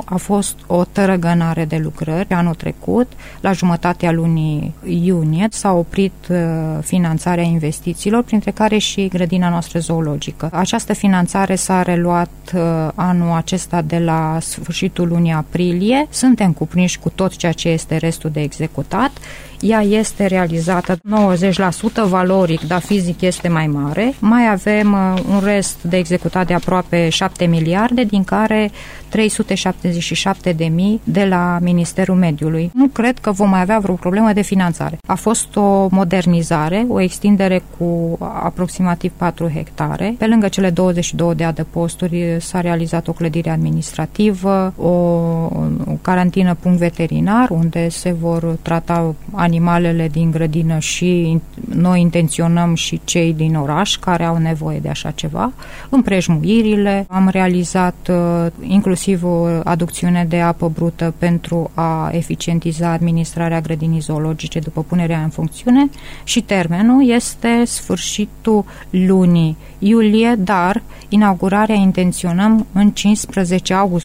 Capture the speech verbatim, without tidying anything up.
a fost o tărăgănare de lucrări. Anul trecut, la jumătatea lunii iunie, s-a oprit uh, finanțarea investițiilor, printre care și grădina noastră zoologică. Această finanțare s-a reluat uh, anul acesta de la sfârșitul lunii aprilie. Suntem cuprinși cu tot ceea ce este restul de executat. Ea este realizată nouăzeci la sută valoric, dar fizic este mai mare. Mai avem uh, un rest de executat de aproape șapte miliarde, din care trei sute șaptezeci și șapte de mii de la Ministerul Mediului. Nu cred că vom mai avea vreo problemă de finanțare. A fost o modernizare, o extindere cu aproximativ patru hectare. Pe lângă cele douăzeci și două de adăposturi s-a realizat o clădire administrativă, o, o carantină punct veterinar, unde se vor trata animalele din grădină și noi intenționăm și cei din oraș care au nevoie de așa ceva. Împrejmuirile, am realizat uh, inclusiv o aducțiune de apă brută pentru a eficientiza administrarea grădinii zoologice după punerea în funcțiune și termenul este sfârșitul lunii iulie, dar inaugurarea intenționăm în cincisprezece august.